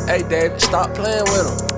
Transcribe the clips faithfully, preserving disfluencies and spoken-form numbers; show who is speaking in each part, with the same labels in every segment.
Speaker 1: Hey, Dad, stop playing with him.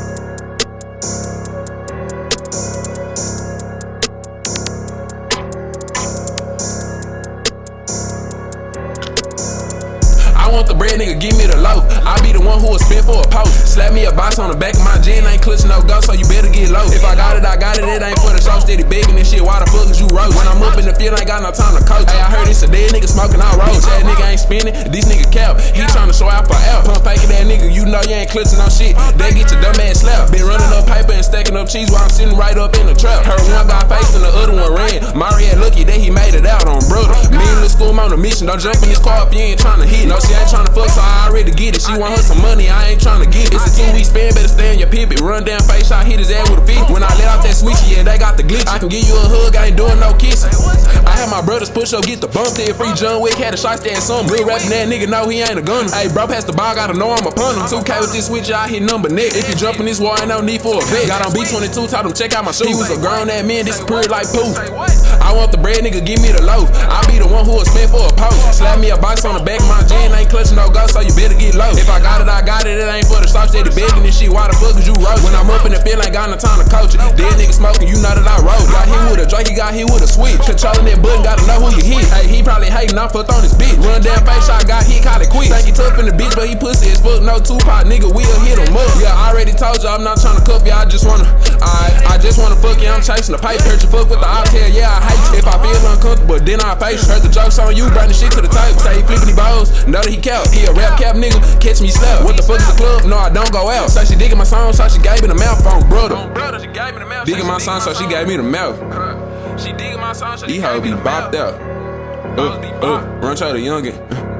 Speaker 2: I want the bread, nigga, give me the loaf. I be the one who will spin for a post. Slap me a box on the back of my jean, ain't clutching no ghost, so you better get low. If I got it, I got it, it ain't for the show. Steady begging this shit, why the fuck is you roast? When I'm up in the field, ain't got no time to coach. Hey, I heard it's a dead nigga smoking all roads. That nigga ain't spinning, this nigga cap. He tryna show out for out. Pump faking that nigga, you know you ain't clutching no shit. They get your dumb ass slap. Been running up paper and stacking up cheese while I'm sitting right up in the trap. Heard one got faced and the other one ran. Mari had lucky that he made it out on brother. Me and Lil School on a mission, don't jump in this car if you ain't tryna hit. No, she ain't tryna fuck, so I already get it. She want her some money, I ain't tryna get it. It's a two week span, better stay on your pivot. Run down face shot, hit his ass with a feet. When I let out that switch, yeah, they got the glitch. I can give you a hug, I ain't doing no kissing. I had my brothers push up, get the bump there. Free John Wick, had a shot there and something. Good rapping that nigga know he ain't a gunner. Hey, bro, pass the ball, gotta know I'm upon him. two K with this switch, I hit number net. If you jump in this war, ain't no need for a vet. Got on B twenty-two, told him check out my shoes. He was a grown ass man, disappeared like poof. I want the bread, nigga, give me the loaf. I be the one who will spin for a post. Slap me a box on the back of my jean, ain't clutching no ghost, so you better get low. If I got it, I got it, it ain't for the sauce, steady begging this shit, why the fuck is you roast? When I'm up in the field, ain't got no time to coach it. Dead nigga smoking, you know that I roll. Got hit with a Drake, he got hit with a switch. Controlling that button, gotta know who you hit. Hey, he probably hating, I fucked on his bitch. Run down face shot, got hit, call it quick. Think he tough in the bitch, but he pussy as fuck. No Tupac, nigga, we'll hit him up. Yeah, I already told you I'm not tryna cuff ya, I just wanna, I, I just wanna fuck you, I'm chasing the paper. Heard you fuck with the oxtail, yeah, I hate you. If I feel uncomfortable, then I face you. Heard the jokes on you, bring the shit to the table. Say he flipping these balls, know that he cap. He a rap cap nigga, catch me slap. What the fuck is the club? No, I don't go out. Say she digging my song, so she gave me the mouth phone, brother. Digging my song, so she gave me the mouth.
Speaker 1: She digging my song, so
Speaker 2: These hoes be bopped out. Uh, uh, run to the youngin'.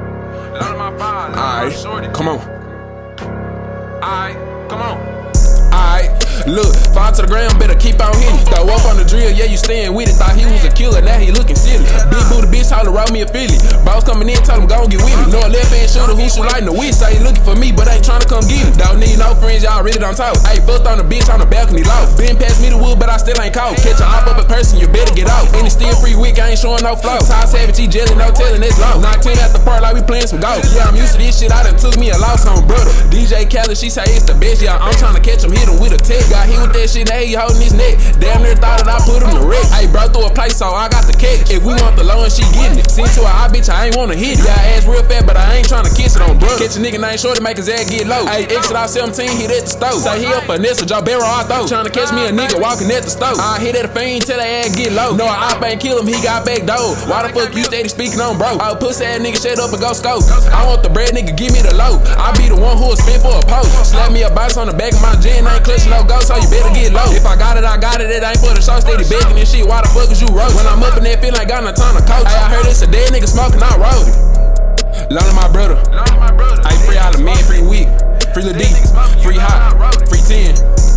Speaker 2: Alright, come on.
Speaker 1: Alright, come on.
Speaker 2: Alright, look, fall to the ground, better keep on hitting. Throw up on the drill, yeah, you staying with it. Thought he was a killer, now he looking silly. Big booty bitch, holler, roll me a Philly. Boss coming in, tell him go and get with me. No left hand shooter who shoot like the witch. Say he looking for me, but ain't trying to come get me. Don't need no friends, y'all really don't talk. Hey, fucked on the bitch on the balcony low. Been past me the wood, but I still ain't caught. Catch a hop up in person, you better get out. And it's still free week, I ain't showing no flow. Ty Savage, he jelly, no telling it's low. nineteen at the park like we playing some golf. Yeah, I'm used to this shit, I done took me a loss on brother. D J Khaled, she say it's the best, yeah, I'm trying to catch him, hit him with a tech. Got hit with that shit, now he holding his neck. Damn near thought that I put him to wreck. Hey, bro, through a place, so I got the cake. If we want the low and she getting it. Send to a hot bitch, I ain't wanna hit it. Yeah, I ass real fat, but I ain't trying to kiss it on brother. Catch a nigga named Shorty, make his ass get low. Hey, exit out seventeen, hit at the stove. Say he up for Nessa, Joe Barrow, I throw. Trying to catch me a nigga walking at the stove. I hit at the fiend till that ass get low. No, I op ain't kill him, he got back door. Why the fuck you steady speaking on bro? Oh, pussy ass nigga, shut up and go scope. I want the bread, nigga, give me the low. I be the one who will spin for a post. Slap me a box on the back of my jean, ain't clutching no ghost, so you better get low. If I got it, I got it, it ain't for the show, steady begging this shit, why the fuck is you roast? When I'm up in that field, ain't got no time to coach. Hey, I heard it's a dead nigga smoking, I rolled it. Loan to my brother. Hey, free all the men, free week, free Lil D, free hot, free ten.